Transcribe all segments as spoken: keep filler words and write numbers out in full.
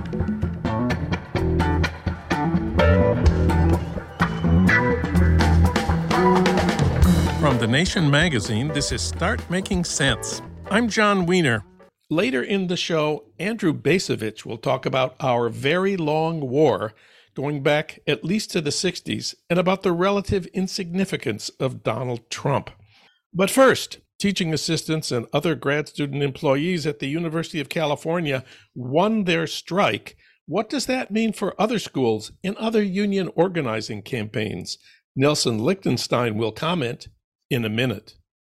From The Nation magazine, this is Start Making Sense. I'm John Wiener. Later in the show, Andrew Bacevich will talk about our very long war, going back at least to the sixties, and about the relative insignificance of Donald Trump. But first, teaching assistants and other grad student employees at the University of California won their strike. What does that mean for other schools in other union organizing campaigns? Nelson Lichtenstein will comment in a minute.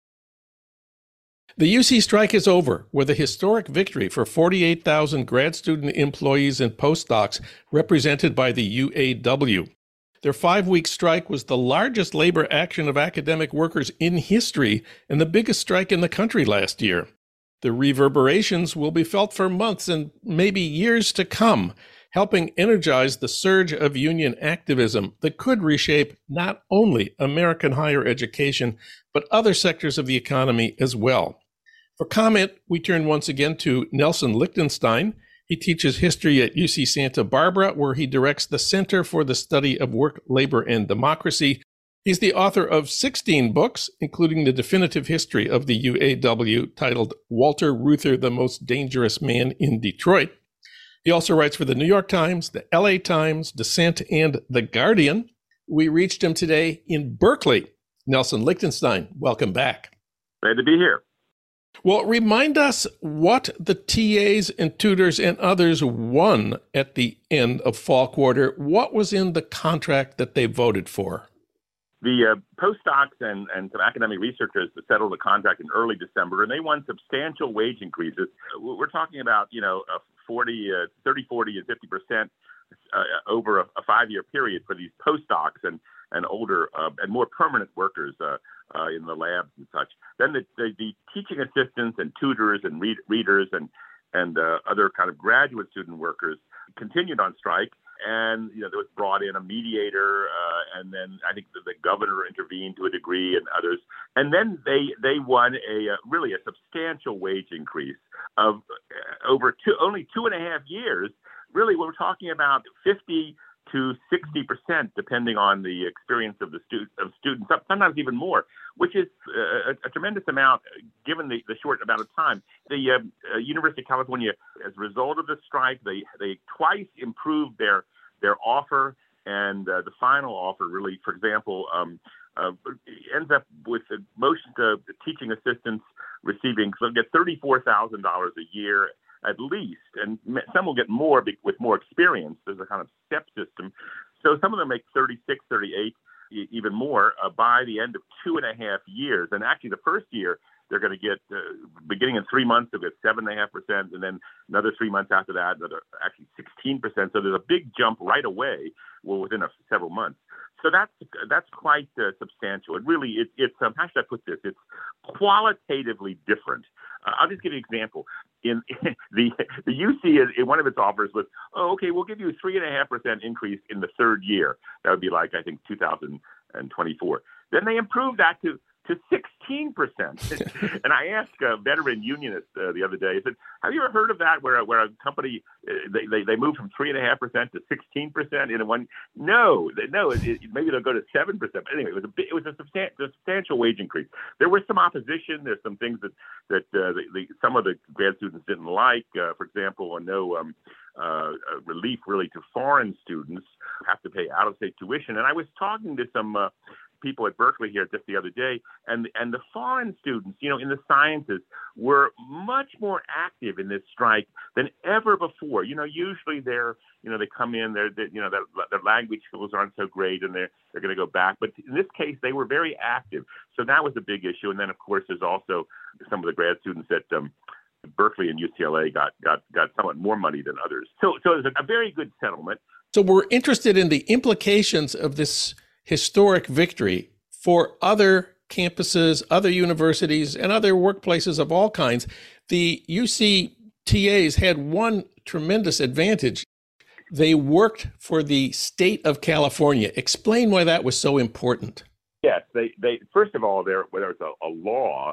The U C strike is over with a historic victory for forty-eight thousand grad student employees and postdocs represented by the U A W. Their five-week strike was the largest labor action of academic workers in history and the biggest strike in the country last year. The reverberations will be felt for months and maybe years to come, helping energize the surge of union activism that could reshape not only American higher education, but other sectors of the economy as well. For comment, we turn once again to Nelson Lichtenstein. He teaches history at U C Santa Barbara, where he directs the Center for the Study of Work, Labor, and Democracy. He's the author of sixteen books, including the definitive history of the U A W titled Walter Reuther, the Most Dangerous Man in Detroit. He also writes for the New York Times, the L A Times, Dissent, and The Guardian. We reached him today in Berkeley. Nelson Lichtenstein, welcome back. Glad to be here. Well, remind us what the T As and tutors and others won at the end of fall quarter. What was in the contract that they voted for? The uh, postdocs and, and some academic researchers settled a contract in early December, and they won substantial wage increases. We're talking about, you know, a forty, uh, thirty, forty, and fifty percent uh, over a, a five-year period for these postdocs and, and older uh, and more permanent workers uh, uh, in the labs and such. Then the, the, the teaching assistants and tutors and read, readers and, and uh, other kind of graduate student workers continued on strike. And, you know, there was brought in a mediator, uh, and then I think the, the governor intervened to a degree and others. And then they they won a uh, really a substantial wage increase of uh, over two, only two and a half years. Really, we're talking about fifty to sixty percent, depending on the experience of the stu- of students, sometimes even more, which is uh, a, a tremendous amount given the, the short amount of time. The uh, uh, University of California, as a result of the strike, they they twice improved their their offer, and uh, the final offer really, for example, um, uh, ends up with uh, most uh, teaching assistants receiving, so get thirty-four thousand dollars a year at least, and some will get more with more experience. There's a kind of step system. So some of them make thirty-six, thirty-eight, even more uh, by the end of two and a half years. And actually the first year, they're going to get, uh, beginning in three months, they'll get seven point five percent, and then another three months after that, another actually sixteen percent. So there's a big jump right away, well, within a, several months. So that's that's quite uh, substantial. It really, it, it's, um, how should I put this? It's qualitatively different. Uh, I'll just give you an example. In, in the the U C, in one of its offers was, oh, okay, we'll give you a three and a half percent increase in the third year. That would be like, I think, two thousand twenty-four. Then they improved that to to sixteen percent. And I asked a veteran unionist uh, the other day, I said, have you ever heard of that where, where a company, uh, they, they, they moved from three point five percent to sixteen percent in one? No, no, it, it, maybe they'll go to seven percent. But anyway, it was a, it was a, substan- a substantial wage increase. There was some opposition. There's some things that, that uh, the, the, some of the grad students didn't like. Uh, for example, no um, uh, relief really to foreign students who have to pay out-of-state tuition. And I was talking to some uh, people at Berkeley here just the other day, and and the foreign students, you know, in the sciences were much more active in this strike than ever before. You know, usually they're, you know, they come in, they're, they, you know, their, their language skills aren't so great, and they're they're going to go back. But in this case, they were very active, so that was a big issue. And then, of course, there's also some of the grad students at um, Berkeley and U C L A got got got somewhat more money than others. So so it was a, a very good settlement. So we're interested in the implications of this historic victory for other campuses, other universities, and other workplaces of all kinds. The U C T As had one tremendous advantage. They worked for the state of California. Explain why that was so important. Yes, they, they first of all, there, there was a, a law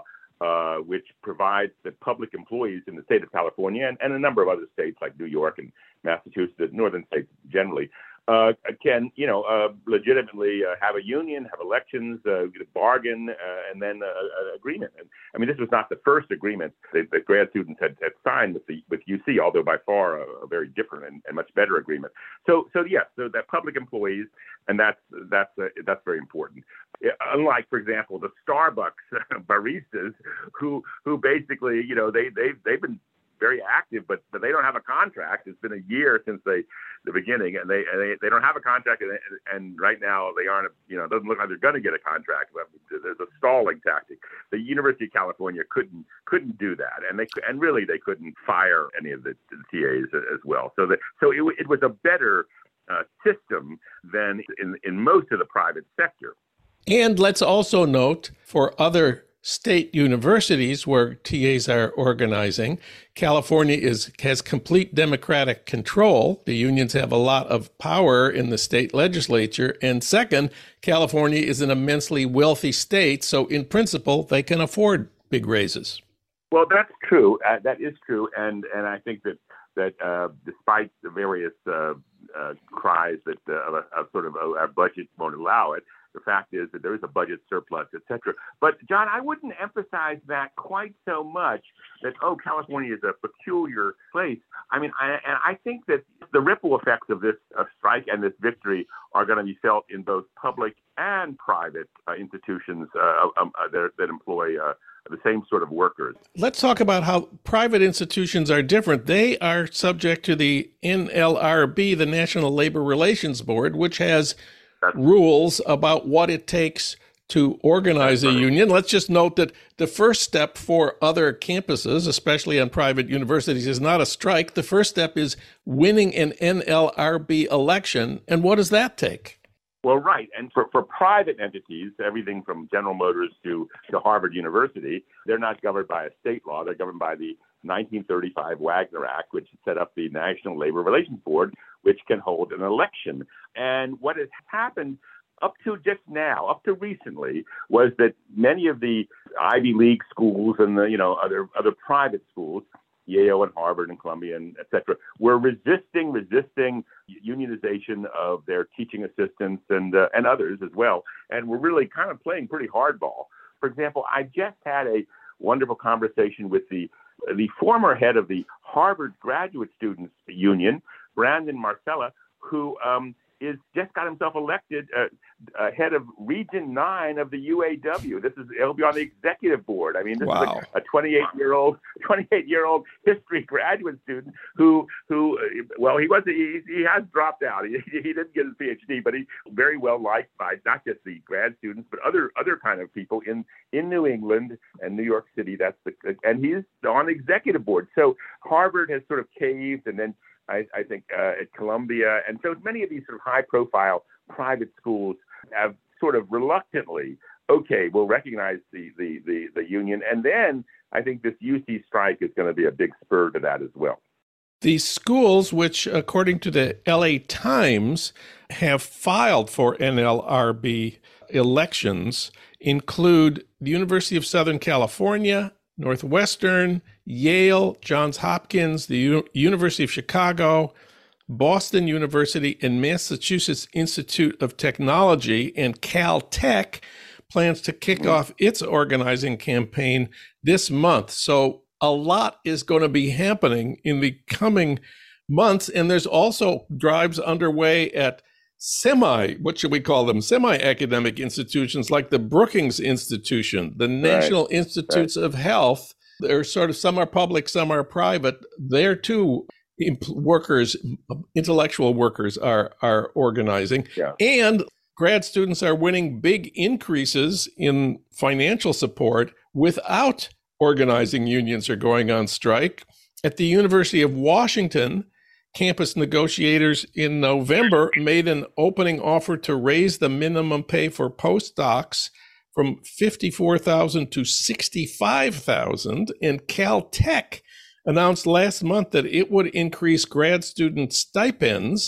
uh, which provides that public employees in the state of California and, and a number of other states like New York and Massachusetts, northern states generally, uh, can, you know, uh, legitimately uh, have a union, have elections, uh, bargain, uh, and then an agreement. And I mean, this was not the first agreement that, that grad students had, had signed with the with U C, although by far a, a very different and, and much better agreement. So, so yes, so that public employees, and that's that's uh, that's very important. Unlike, for example, the Starbucks baristas, who who basically, you know, they they they've been very active, but but they don't have a contract. It's been a year since they the beginning, and they and they, they don't have a contract, and, and right now they aren't. You know, it doesn't look like they're going to get a contract. There's a stalling tactic. The University of California couldn't couldn't do that, and they and really they couldn't fire any of the, the T As as well. So that so it, it was a better uh, system than in in most of the private sector. And let's also note for other state universities where T As are organizing, California is has complete democratic control. The unions have a lot of power in the state legislature. And second, California is an immensely wealthy state, so in principle, they can afford big raises. Well, that's true. Uh, that is true. And and I think that that uh, despite the various uh, uh, cries that uh, of sort of uh, our budget won't allow it, the fact is that there is a budget surplus, et cetera. But, John, I wouldn't emphasize that quite so much that, oh, California is a peculiar place. I mean, I, and I think that the ripple effects of this uh, strike and this victory are going to be felt in both public and private uh, institutions uh, um, uh, that, that employ uh, the same sort of workers. Let's talk about how private institutions are different. They are subject to the N L R B, the National Labor Relations Board, which has That's rules about what it takes to organize a union. Let's just note that the first step for other campuses, especially on private universities, is not a strike. The first step is winning an N L R B election. And what does that take? Well, right. And for, for private entities, everything from General Motors to, to Harvard University, they're not governed by a state law. They're governed by the nineteen thirty-five Wagner Act, which set up the National Labor Relations Board, which can hold an election. And what has happened up to just now, up to recently, was that many of the Ivy League schools and the, you know, other other private schools, Yale and Harvard and Columbia and et cetera, were resisting, resisting unionization of their teaching assistants and uh, and others as well. And we're really kind of playing pretty hardball. For example, I just had a wonderful conversation with the the former head of the Harvard Graduate Students Union, Brandon Marcella, who um, is just got himself elected uh, uh, head of Region nine of the U A W. This is he'll be on the executive board. I mean, this wow. is a twenty-eight-year-old twenty-eight-year-old history graduate student who who uh, well, he was he, he has dropped out. He, he didn't get his PhD, but he's very well liked by not just the grad students, but other other kind of people in in New England and New York City. That's the and he's on the executive board. So Harvard has sort of caved, and then I, I think uh, at Columbia, and so many of these sort of high-profile private schools have sort of reluctantly, okay, we'll recognize the, the, the, the union, and then I think this U C strike is going to be a big spur to that as well. The schools, which according to the L A Times have filed for N L R B elections, include the University of Southern California, Northwestern, Yale, Johns Hopkins, the U- University of Chicago, Boston University, and Massachusetts Institute of Technology, and Caltech plans to kick off its organizing campaign this month. So a lot is going to be happening in the coming months, and there's also drives underway at semi, what should we call them, semi-academic institutions like the Brookings Institution, the National right. Institutes right. of Health. They're sort of, some are public, some are private. There too, workers, intellectual workers are, are organizing. Yeah. And grad students are winning big increases in financial support without organizing unions or going on strike. At the University of Washington, campus negotiators in November made an opening offer to raise the minimum pay for postdocs from fifty-four thousand dollars to sixty-five thousand dollars, and Caltech announced last month that it would increase grad student stipends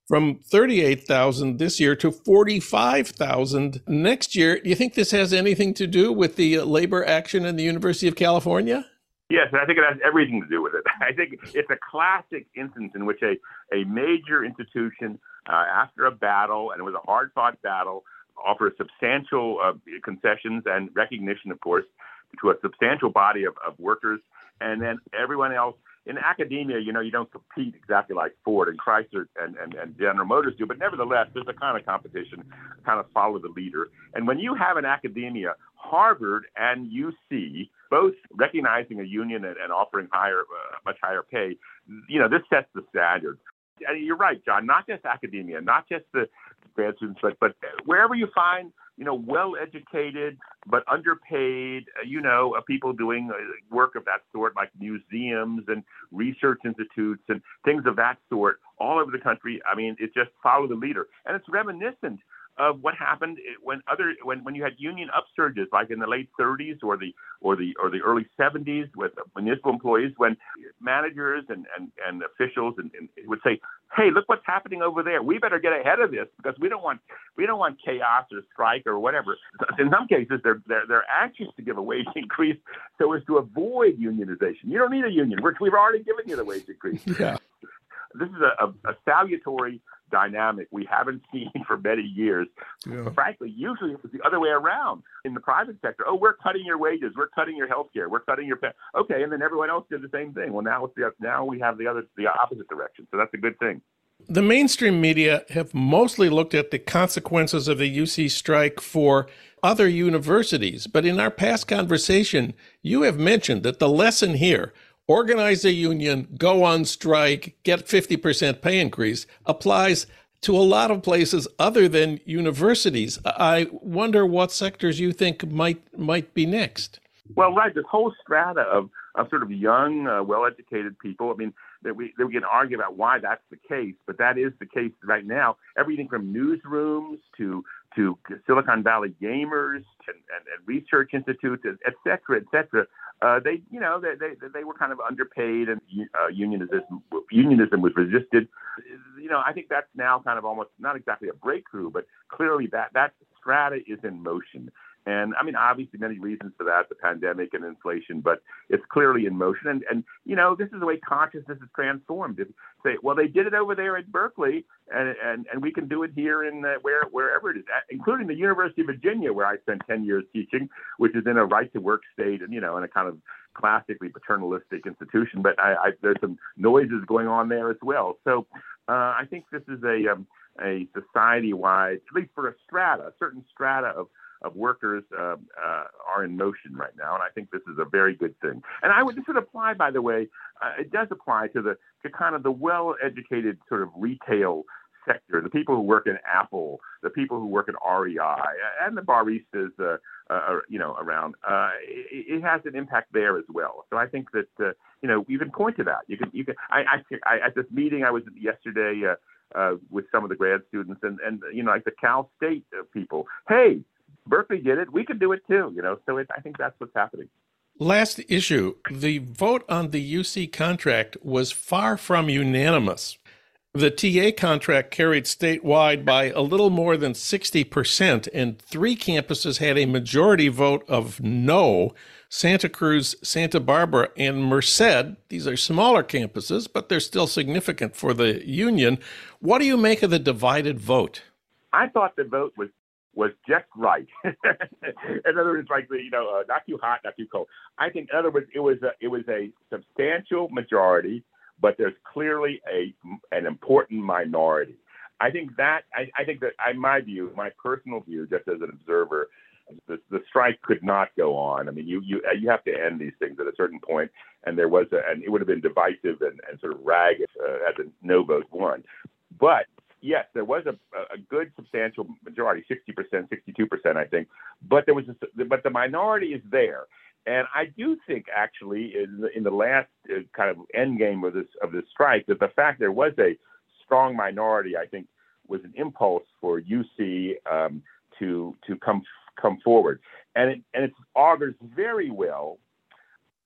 from thirty-eight thousand this year to forty-five thousand next year. Do you think this has anything to do with the labor action in the University of California? Yes, I think it has everything to do with it. I think it's a classic instance in which a, a major institution, uh, after a battle, and it was a hard-fought battle, offers substantial uh, concessions and recognition, of course, to a substantial body of, of workers, and then everyone else. In academia, you know, you don't compete exactly like Ford and Chrysler and, and, and General Motors do, but nevertheless, there's a kind of competition, kind of follow the leader. And when you have in academia, Harvard and U C, both recognizing a union and, and offering higher, uh, much higher pay, you know, this sets the standard. And you're right, John, not just academia, not just the grad students, but, but wherever you find, you know, well-educated but underpaid, uh, you know, uh, people doing uh, work of that sort, like museums and research institutes and things of that sort all over the country. I mean, it's just follow the leader. And it's reminiscent of what happened when other when, when you had union upsurges, like in the late thirties or the or the or the early seventies with municipal employees, when managers and, and, and officials and, and would say, "Hey, look what's happening over there. We better get ahead of this because we don't want we don't want chaos or strike or whatever." In some cases, they're they're they're anxious to give a wage increase so as to avoid unionization. You don't need a union. We're, we've already given you the wage increase. Yeah. This is a, a, a salutary dynamic we haven't seen for many years. Yeah. Frankly, usually it was the other way around in the private sector. Oh, we're cutting your wages. We're cutting your health care. We're cutting your pay. Okay, and then everyone else did the same thing. Well, now it's the, now we have the other the opposite direction. So that's a good thing. The mainstream media have mostly looked at the consequences of the U C strike for other universities. But in our past conversation, you have mentioned that the lesson here, organize a union, go on strike, get fifty percent pay increase, applies to a lot of places other than universities. I wonder what sectors you think might might be next. Well, right, this whole strata of, of sort of young, uh, well-educated people. I mean, that we that we can argue about why that's the case, but that is the case right now. Everything from newsrooms to to Silicon Valley gamers and, and, and research institutes, et cetera, et cetera. Uh, they, you know, they, they they were kind of underpaid, and uh, unionism unionism was resisted. You know, I think that's now kind of almost not exactly a breakthrough, but clearly that that strata is in motion. And I mean, obviously, many reasons for that, the pandemic and inflation, but it's clearly in motion. And, and you know, this is the way consciousness is transformed. If, say, well, they did it over there at Berkeley, and and, and we can do it here in uh, where wherever it is, including the University of Virginia, where I spent ten years teaching, which is in a right-to-work state and, you know, in a kind of classically paternalistic institution. But I, I, there's some noises going on there as well. So uh, I think this is a, um, a society-wide, at least for a strata, a certain strata of of workers uh, uh, are in motion right now, and I think this is a very good thing. And I would this would apply, by the way, uh, it does apply to the to kind of the well-educated sort of retail sector, the people who work in Apple, the people who work at R E I, and the baristas, uh, uh, you know, around. Uh, it, it has an impact there as well. So I think that uh, you know you can point to that. You can you can. I, I, I at this meeting I was at yesterday uh, uh, with some of the grad students, and and you know like the Cal State uh, people. Hey, Berkeley did it. We can do it too, you know. So it, I think that's what's happening. Last issue, the vote on the U C contract was far from unanimous. The T A contract carried statewide by a little more than sixty percent, and three campuses had a majority vote of no: Santa Cruz, Santa Barbara, and Merced. These are smaller campuses, but they're still significant for the union. What do you make of the divided vote? I thought the vote was was just right. In other words, like the, you know, uh, not too hot, not too cold. I think, in other words, it was a, it was a substantial majority, but there's clearly a an important minority. I think that I, I think that, in my view, my personal view, just as an observer, the, the strike could not go on. I mean, you you you have to end these things at a certain point, and there was a, and it would have been divisive and, and sort of ragged uh, as a no vote won, but. Yes, there was a, a good substantial majority, sixty percent, sixty-two percent, I think. But there was, a, but the minority is there, and I do think actually in the, in the last uh, kind of end game of this of this strike that the fact there was a strong minority, I think, was an impulse for U C um, to to come come forward, and it and it augurs very well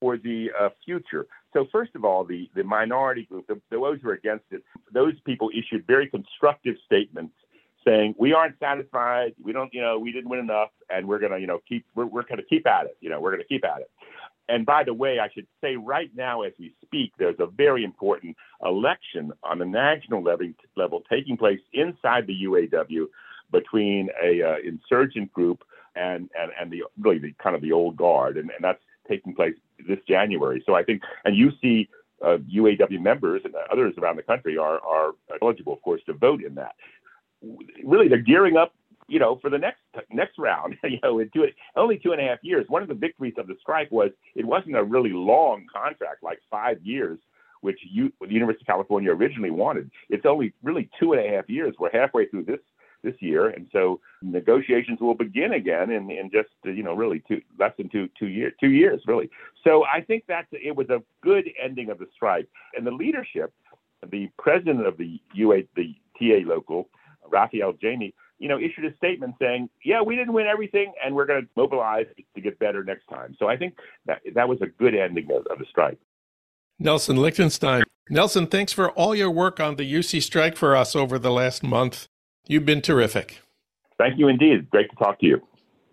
for the uh, future. So first of all, the, the minority group, the, those who are against it, those people issued very constructive statements saying, we aren't satisfied, we don't, you know, we didn't win enough, and we're going to, you know, keep, we're, we're going to keep at it, you know, we're going to keep at it. And by the way, I should say right now as we speak, there's a very important election on the national level, level taking place inside the U A W between a uh, insurgent group and, and, and the really the kind of the old guard, and, and that's taking place this January. So I think, and you see uh, U A W members and others around the country are, are eligible, of course, to vote in that. Really, they're gearing up, you know, for the next next round. you know, in two, only two and a half years. One of the victories of the strike was it wasn't a really long contract, like five years, which you, the University of California originally wanted. It's only really two and a half years. We're halfway through this this year, and so negotiations will begin again in, in just you know really two less than two two years two years really. So I think that it was a good ending of the strike, and the leadership, the president of the U A the T A local, Raphael Jamie, you know, issued a statement saying, yeah, we didn't win everything, and we're going to mobilize to get better next time. So I think that that was a good ending of, of the strike. Nelson Lichtenstein. Nelson, thanks for all your work on the U C strike for us over the last month. You've been terrific. Thank you indeed. Great to talk to you.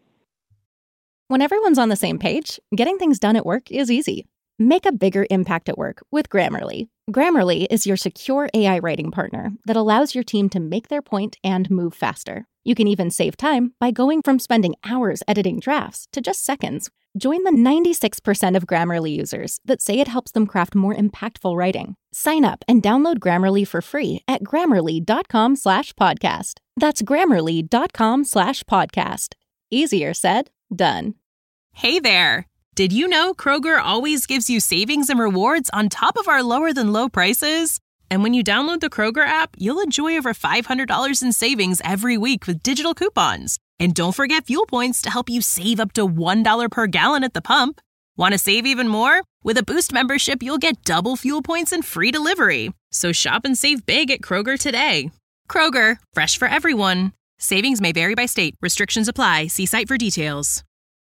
When everyone's on the same page, getting things done at work is easy. Make a bigger impact at work with Grammarly. Grammarly is your secure A I writing partner that allows your team to make their point and move faster. You can even save time by going from spending hours editing drafts to just seconds. Join the ninety-six percent of Grammarly users that say it helps them craft more impactful writing. Sign up and download Grammarly for free at grammarly.com slash podcast. That's grammarly.com slash podcast. Easier said, done. Hey there. Did you know Kroger always gives you savings and rewards on top of our lower than low prices? And when you download the Kroger app, you'll enjoy over five hundred dollars in savings every week with digital coupons. And don't forget fuel points to help you save up to one dollar per gallon at the pump. Want to save even more? With a Boost membership, you'll get double fuel points and free delivery. So shop and save big at Kroger today. Kroger, fresh for everyone. Savings may vary by state. Restrictions apply. See site for details.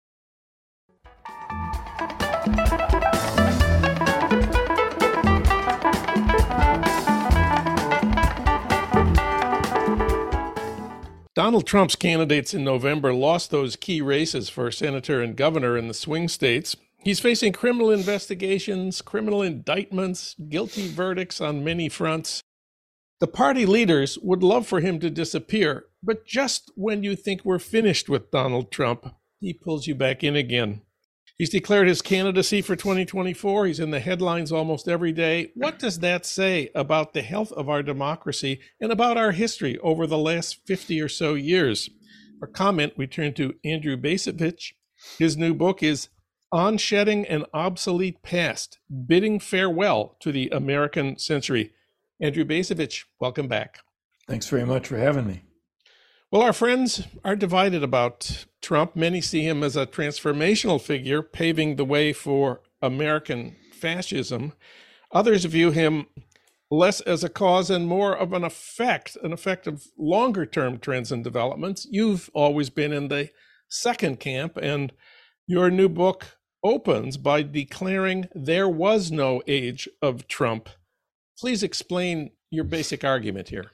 Donald Trump's candidates in November lost those key races for senator and governor in the swing states. He's facing criminal investigations, criminal indictments, guilty verdicts on many fronts. The party leaders would love for him to disappear, but just when you think we're finished with Donald Trump, he pulls you back in again. He's declared his candidacy for twenty twenty-four. He's in the headlines almost every day. What does that say about the health of our democracy and about our history over the last fifty or so years? For comment, we turn to Andrew Bacevich. His new book is On Shedding an Obsolete Past, Bidding Farewell to the American Century. Andrew Bacevich, welcome back. Thanks very much for having me. Well, our friends are divided about Trump. Many see him as a transformational figure, paving the way for American fascism. Others view him less as a cause and more of an effect, an effect of longer-term trends and developments. You've always been in the second camp, and your new book opens by declaring there was no age of Trump. Please explain your basic argument here.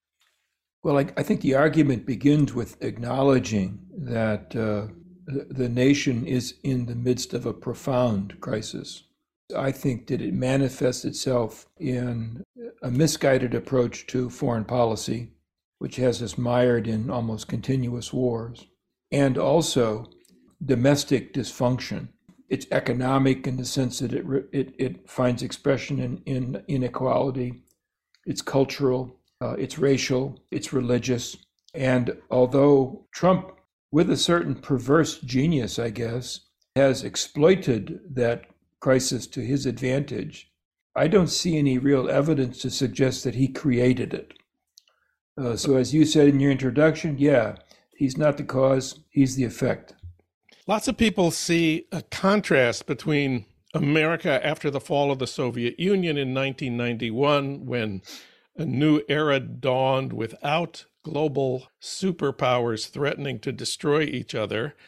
Well, I, I think the argument begins with acknowledging that uh, the, the nation is in the midst of a profound crisis. I think that it manifests itself in a misguided approach to foreign policy, which has us mired in almost continuous wars, and also domestic dysfunction. It's economic in the sense that it it, it finds expression in, in inequality. It's cultural. Uh, it's racial, it's religious. And although Trump, with a certain perverse genius, I guess, has exploited that crisis to his advantage, I don't see any real evidence to suggest that he created it. Uh, so as you said in your introduction, yeah, he's not the cause, he's the effect. Lots of people see a contrast between America after the fall of the Soviet Union in nineteen ninety-one, when a new era dawned without global superpowers threatening to destroy each other,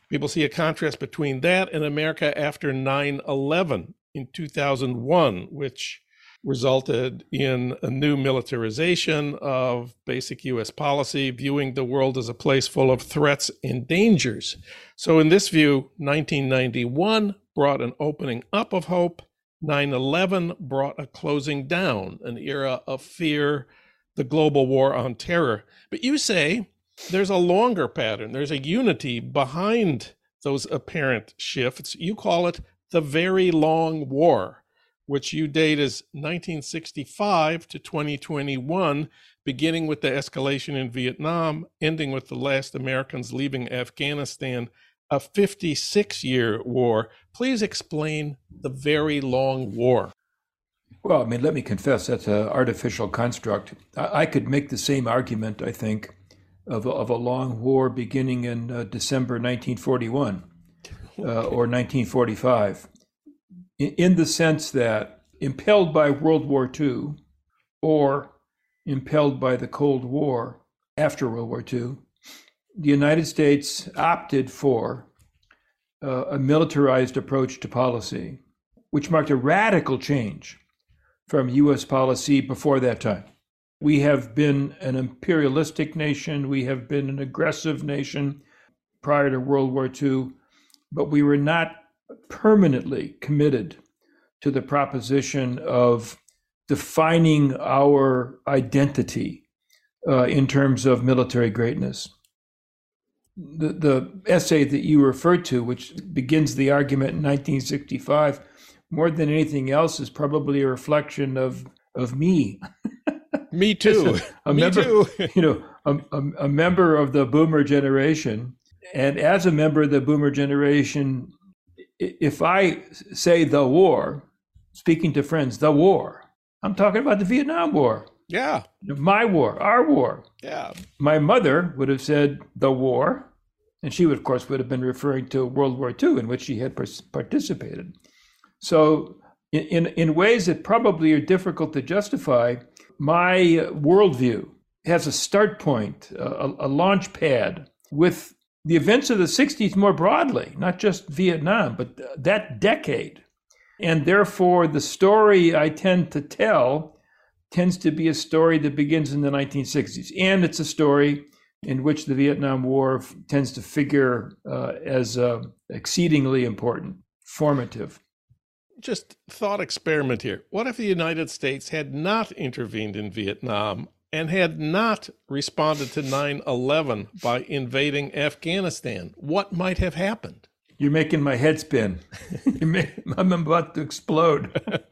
People see a contrast between that and America after nine eleven in two thousand one, which resulted in a new militarization of basic U S policy, viewing the world as a place full of threats and dangers. So in this view, nineteen ninety-one brought an opening up of hope. nine eleven brought a closing down, an era of fear, the global war on terror. But you say there's a longer pattern. There's a unity behind those apparent shifts. You call it the Very Long War, which you date as nineteen sixty-five to twenty twenty-one, beginning with the escalation in Vietnam, ending with the last Americans leaving Afghanistan, a fifty-six-year war. Please explain the Very Long War. Well, I mean, let me confess, that's an artificial construct. I, I could make the same argument, I think, of a, of a long war beginning in uh, December nineteen forty-one uh, or nineteen forty-five, in, in the sense that impelled by World War Two or impelled by the Cold War after World War Two, the United States opted for uh, a militarized approach to policy, which marked a radical change from U S policy before that time. We have been an imperialistic nation, we have been an aggressive nation prior to World War Two, but we were not permanently committed to the proposition of defining our identity uh, in terms of military greatness. The, the essay that you referred to, which begins the argument in nineteen sixty-five, more than anything else is probably a reflection of, of me. Me too. a, a Me member, too. you know, a, a, a member of the boomer generation. And as a member of the boomer generation, if I say the war, speaking to friends, the war, I'm talking about the Vietnam War. Yeah. My war, our war. Yeah. My mother would have said the war, and she would, of course, would have been referring to World War Two, in which she had participated. So in, in, in ways that probably are difficult to justify, my worldview has a start point, a, a launch pad with the events of the sixties more broadly, not just Vietnam, but that decade. And therefore, the story I tend to tell tends to be a story that begins in the nineteen sixties. And it's a story in which the Vietnam War f- tends to figure uh, as uh, exceedingly important, formative. Just thought experiment here. What if the United States had not intervened in Vietnam and had not responded to nine eleven by invading Afghanistan? What might have happened? You're making my head spin. I'm about to explode.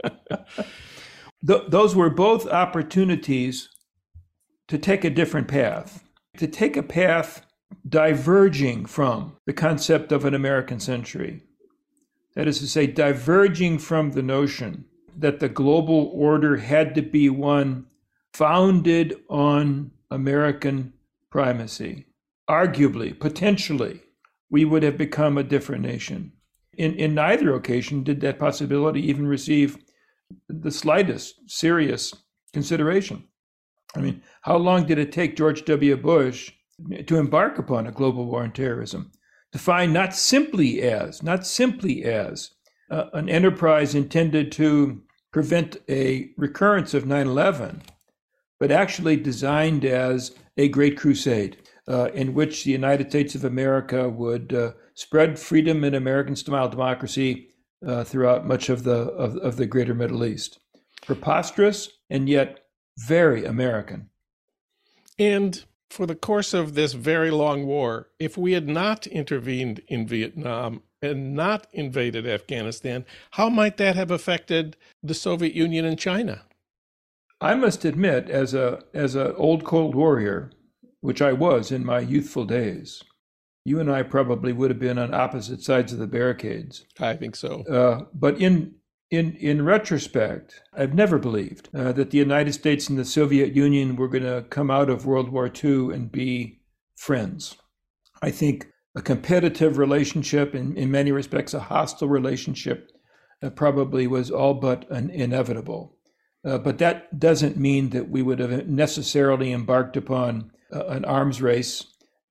Th- those were both opportunities to take a different path, to take a path diverging from the concept of an American century. That is to say, diverging from the notion that the global order had to be one founded on American primacy. Arguably, potentially, we would have become a different nation. In, in neither occasion did that possibility even receive the slightest serious consideration. I mean, how long did it take George W. Bush to embark upon a global war on terrorism? Defined not simply as, not simply as uh, an enterprise intended to prevent a recurrence of nine eleven, but actually designed as a great crusade uh, in which the United States of America would uh, spread freedom and American-style democracy uh, throughout much of the of, of the greater Middle East. Preposterous and yet very American. And for the course of this very long war, if we had not intervened in Vietnam and not invaded Afghanistan, how might that have affected the Soviet Union and China? I must admit, as a as an old Cold Warrior, which I was in my youthful days, you and I probably would have been on opposite sides of the barricades. I think so. Uh, but in in in retrospect, I've never believed uh, that the United States and the Soviet Union were going to come out of World War Two and be friends. I think a competitive relationship, in, in many respects a hostile relationship, uh, probably was all but an inevitable. Uh, but that doesn't mean that we would have necessarily embarked upon uh, an arms race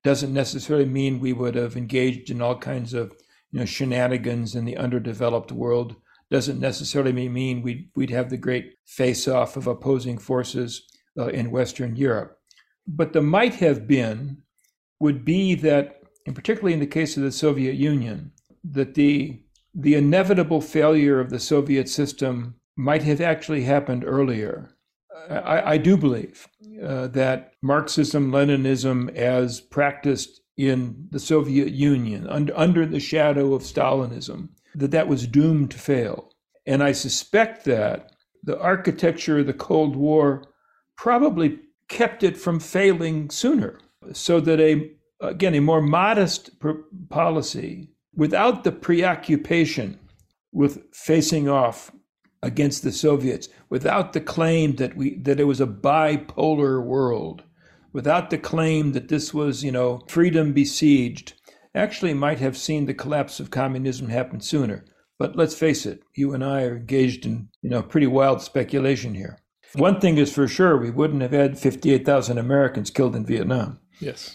doesn't necessarily mean we would have engaged in all kinds of, you know, shenanigans in the underdeveloped world. Doesn't necessarily mean we'd, we'd have the great face-off of opposing forces uh, in Western Europe. But the might have been would be that, and particularly in the case of the Soviet Union, that the the inevitable failure of the Soviet system might have actually happened earlier. I, I do believe uh, that Marxism, Leninism, as practiced in the Soviet Union under, under the shadow of Stalinism, that that was doomed to fail. And I suspect that the architecture of the Cold War probably kept it from failing sooner, so that a, again, a more modest pr- policy without the preoccupation with facing off against the Soviets, without the claim that we that it was a bipolar world, without the claim that this was, you know, freedom besieged, actually might have seen the collapse of communism happen sooner. But let's face it, you and I are engaged in, you know, pretty wild speculation here. One thing is for sure, we wouldn't have had fifty-eight thousand Americans killed in Vietnam. Yes.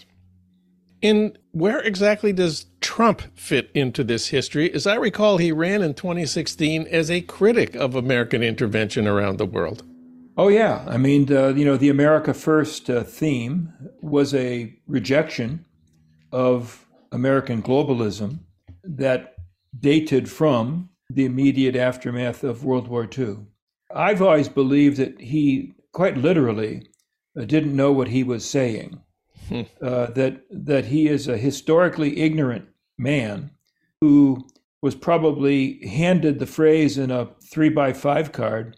And where exactly does Trump fit into this history? As I recall, he ran in twenty sixteen as a critic of American intervention around the world. Oh, yeah. I mean, uh, you know, the America First uh, theme was a rejection of American globalism that dated from the immediate aftermath of World War Two. I've always believed that he quite literally uh, didn't know what he was saying. Uh, that that he is a historically ignorant man who was probably handed the phrase in a three by five card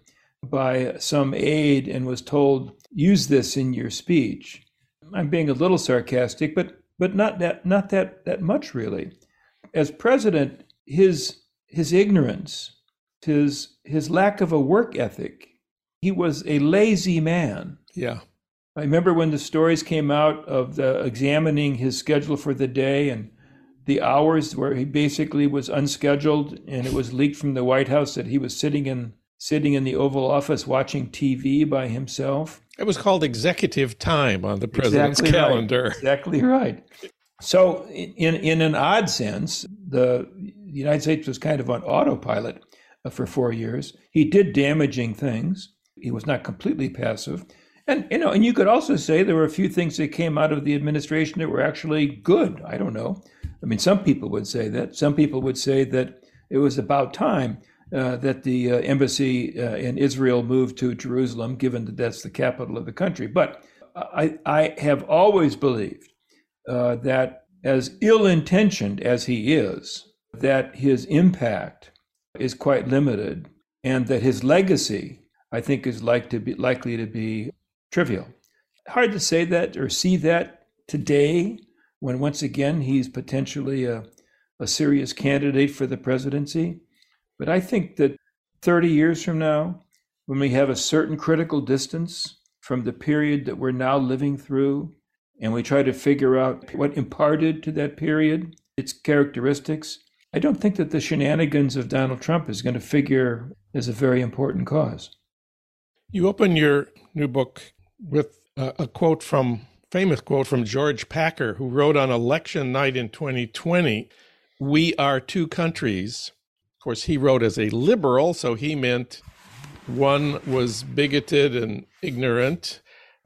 by some aide and was told, use this in your speech. I'm being a little sarcastic, but but not that not that that much really. As president, his his ignorance, his his lack of a work ethic, he was a lazy man. Yeah. I remember when the stories came out of the examining his schedule for the day and the hours where he basically was unscheduled, and it was leaked from the White House that he was sitting in sitting in the Oval Office watching T V by himself. It was called executive time on the president's Exactly calendar. Right. Exactly right. So in in an odd sense, the United States was kind of on autopilot for four years. He did damaging things. He was not completely passive. And, you know, and you could also say there were a few things that came out of the administration that were actually good. I don't know. I mean, some people would say that. Some people would say that it was about time uh, that the uh, embassy uh, in Israel moved to Jerusalem, given that that's the capital of the country. But I, I have always believed uh, that as ill-intentioned as he is, that his impact is quite limited, and that his legacy, I think, is like to be, likely to be trivial. Hard to say that or see that today, when once again he's potentially a, a serious candidate for the presidency. But I think that thirty years from now, when we have a certain critical distance from the period that we're now living through, and we try to figure out what imparted to that period, its characteristics, I don't think that the shenanigans of Donald Trump is going to figure as a very important cause. You open your new book with a, a quote from, famous quote from George Packer, who wrote on election night in twenty twenty, "We are two countries." Of course, he wrote as a liberal, so he meant one was bigoted and ignorant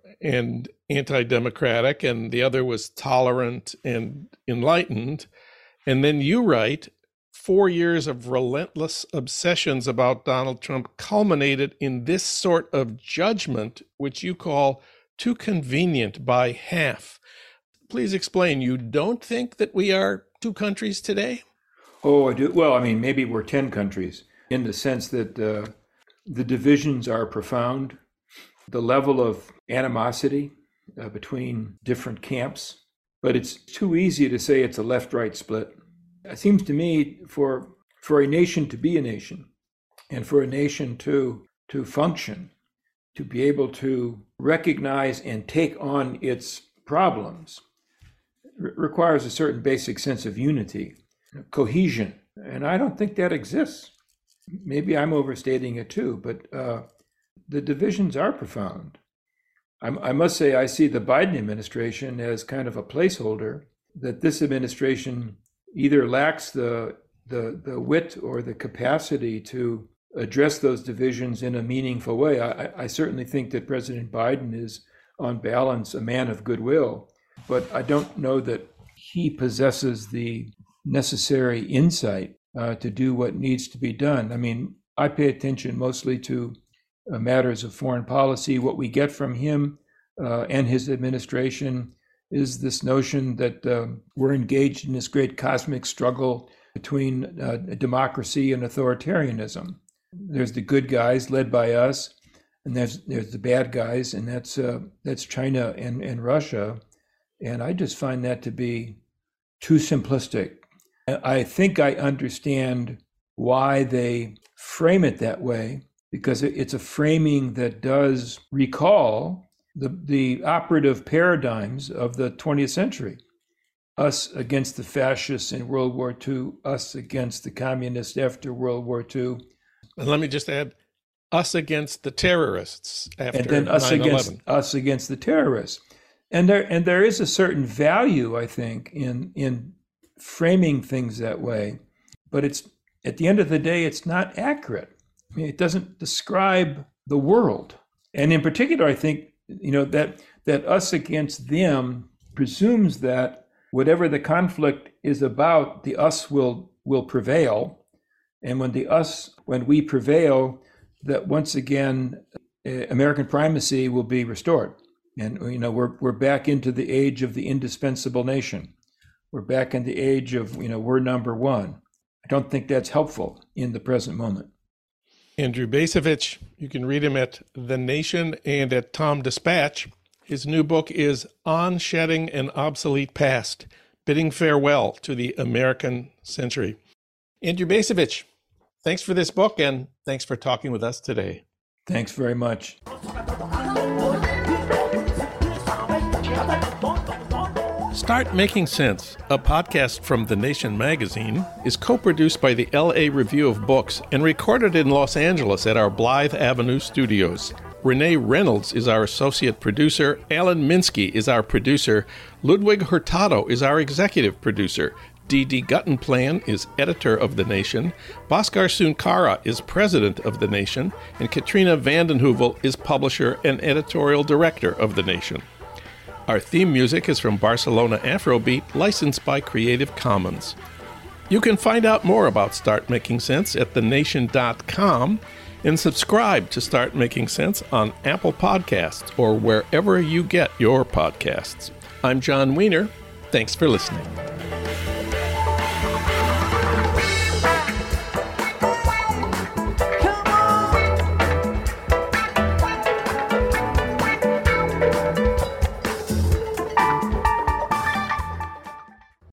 and anti-democratic, and the other was tolerant and enlightened. And then you write, four years of relentless obsessions about Donald Trump culminated in this sort of judgment, which you call too convenient by half. Please explain, you don't think that we are two countries today? Oh, I do. Well, I mean, maybe we're ten countries in the sense that uh, the divisions are profound. The level of animosity uh, between different camps, but it's too easy to say it's a left-right split. It seems to me for for a nation to be a nation, and for a nation to to function, to be able to recognize and take on its problems, r- requires a certain basic sense of unity, cohesion, and I don't think that exists. Maybe I'm overstating it too, but uh, the divisions are profound. I must say, I see the Biden administration as kind of a placeholder, that this administration either lacks the, the, the wit or the capacity to address those divisions in a meaningful way. I, I certainly think that President Biden is, on balance, a man of goodwill, but I don't know that he possesses the necessary insight uh, to do what needs to be done. I mean, I pay attention mostly to uh, matters of foreign policy. What we get from him uh, and his administration is this notion that uh, we're engaged in this great cosmic struggle between uh, democracy and authoritarianism. There's the good guys led by us, and there's there's the bad guys, and that's uh, that's China and, and Russia. And I just find that to be too simplistic. I think I understand why they frame it that way, because it's a framing that does recall the, the operative paradigms of the twentieth century. Us against the fascists in World War Two, us against the communists after World War Two. And let me just add, us against the terrorists after and then us nine eleven. against us against the terrorists. And there and there is a certain value, I think, in in framing things that way, but it's at the end of the day, it's not accurate. I mean, it doesn't describe the world. And in particular, I think, you know, that that us against them presumes that whatever the conflict is about, the us will will prevail. And when the us, when we prevail, that once again, American primacy will be restored. And, you know, we're we're back into the age of the indispensable nation. We're back in the age of, you know, we're number one. I don't think that's helpful in the present moment. Andrew Bacevich, you can read him at The Nation and at Tom Dispatch. His new book is On Shedding an Obsolete Past, Bidding Farewell to the American Century. Andrew Bacevich, thanks for this book, and thanks for talking with us today. Thanks very much. Start Making Sense, a podcast from The Nation magazine, is co-produced by the L A Review of Books and recorded in Los Angeles at our Blythe Avenue studios. Renee Reynolds is our associate producer. Alan Minsky is our producer. Ludwig Hurtado is our executive producer. Dee Dee Guttenplan is editor of The Nation. Bhaskar Sunkara is president of The Nation. And Katrina vanden Heuvel is publisher and editorial director of The Nation. Our theme music is from Barcelona Afrobeat, licensed by Creative Commons. You can find out more about Start Making Sense at the nation dot com and subscribe to Start Making Sense on Apple Podcasts or wherever you get your podcasts. I'm John Wiener. Thanks for listening.